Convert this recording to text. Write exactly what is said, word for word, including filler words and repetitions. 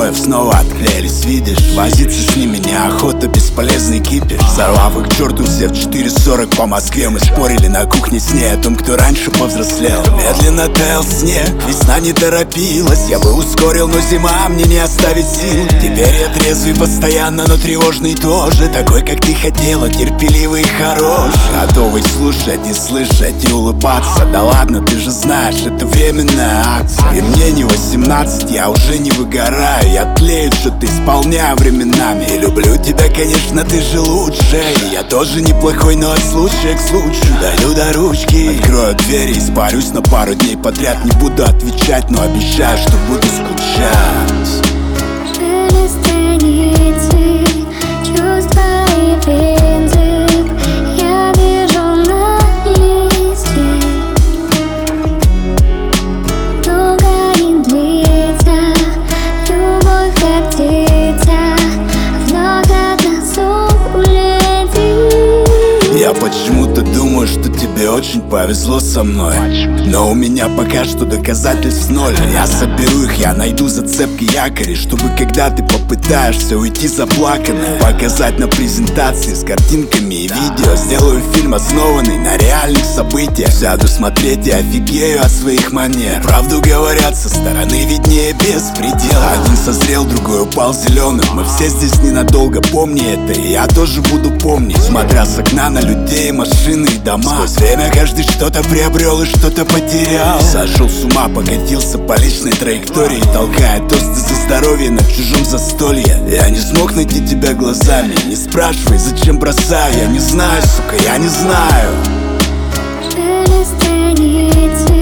обоев снова отклеились, видишь. Возиться с ними неохота, бесполезный кипиш. Сорвав их к черту все в четыре сорок по Москве, мы спорили на кухне с ней о том, кто раньше повзрослел. Медленно таял снег, весна не торопилась. Я бы ускорил, но зима мне не оставит сил. Теперь я трезвый постоянно, но тревожный тоже. Такой, как ты хотела, терпеливый и хорош. Готовый слушать и слышать и улыбаться. Да ладно, ты же знаешь, это временная акция. И мне не восемнадцать, я уже не выгораю. Я тлею, что-то исполняю временами. И люблю тебя, конечно, ты же лучше. И я тоже неплохой, но от случая к случаю даю до ручки. Открою двери и испарюсь на пару дней подряд. Не буду отвечать, но обещаю, что буду скучать. Я почему-то думаю, что тебе очень повезло со мной. Но у меня пока что доказательств ноль. Я соберу их, я найду зацепки, якори, чтобы когда ты попытаешься уйти заплаканной, показать на презентации с картинками и видео. Сделаю фильм, основанный на реальных событиях. Сяду смотреть и офигею от своих манер. Правду говорят, со стороны виднее беспредела. Один созрел, другой упал зеленым. Мы все здесь ненадолго, помни это. И я тоже буду помнить, смотря с окна на людей, машины и дома. Сквозь время каждый что-то приобрел и что-то потерял. Сошел с ума, покатился по личной траектории, толкая тосты за здоровье на чужом застолье. Я не смог найти тебя глазами. Не спрашивай, зачем бросаю. Я не знаю, сука, я не знаю. Перестань идти.